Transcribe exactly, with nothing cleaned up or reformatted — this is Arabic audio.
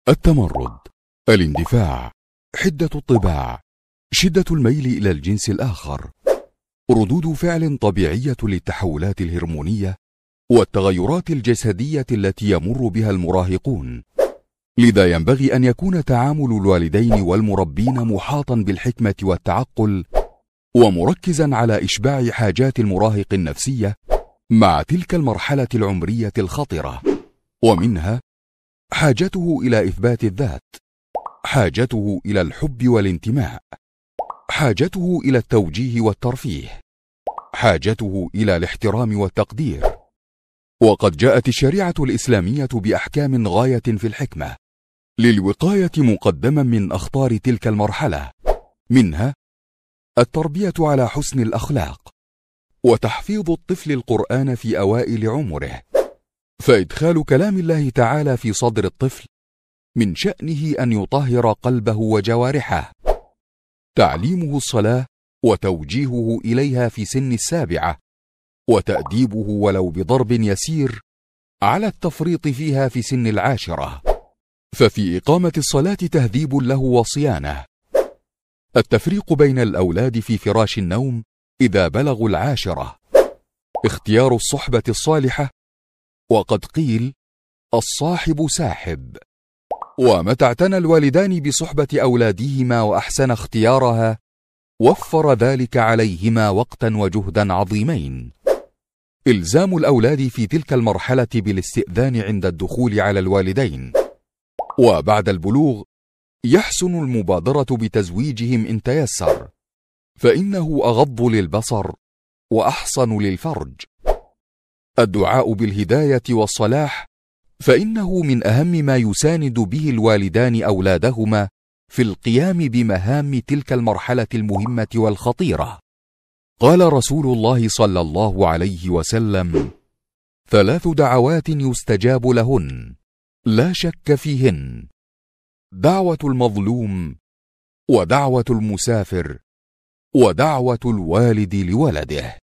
التمرد، الاندفاع، حدة الطباع، شدة الميل إلى الجنس الآخر، ردود فعل طبيعية للتحولات الهرمونية والتغيرات الجسدية التي يمر بها المراهقون. لذا ينبغي أن يكون تعامل الوالدين والمربين محاطا بالحكمة والتعقل، ومركزا على إشباع حاجات المراهق النفسية مع تلك المرحلة العمرية الخطرة، ومنها حاجته إلى إثبات الذات، حاجته إلى الحب والانتماء، حاجته إلى التوجيه والترفيه، حاجته إلى الاحترام والتقدير. وقد جاءت الشريعة الإسلامية بأحكام غاية في الحكمة للوقاية مقدما من أخطار تلك المرحلة، منها التربية على حسن الأخلاق، وتحفيظ الطفل القرآن في أوائل عمره، فإدخال كلام الله تعالى في صدر الطفل من شأنه أن يطهر قلبه وجوارحه، تعليمه الصلاة وتوجيهه إليها في سن السابعة، وتأديبه ولو بضرب يسير على التفريط فيها في سن العاشرة، ففي إقامة الصلاة تهذيب له وصيانة، التفريق بين الأولاد في فراش النوم إذا بلغوا العاشرة، اختيار الصحبة الصالحة، وقد قيل الصاحب ساحب. ومتى اعتنى الوالدان بصحبة أولادهما وأحسن اختيارها وفر ذلك عليهما وقتا وجهدا عظيمين. إلزام الأولاد في تلك المرحلة بالاستئذان عند الدخول على الوالدين، وبعد البلوغ يحسن المبادرة بتزويجهم إن تيسر، فإنه أغض للبصر وأحصن للفرج. الدعاء بالهداية والصلاح، فإنه من أهم ما يساند به الوالدان أولادهما في القيام بمهام تلك المرحلة المهمة والخطيرة. قال رسول الله صلى الله عليه وسلم: ثلاث دعوات يستجاب لهن لا شك فيهن: دعوة المظلوم، ودعوة المسافر، ودعوة الوالد لولده.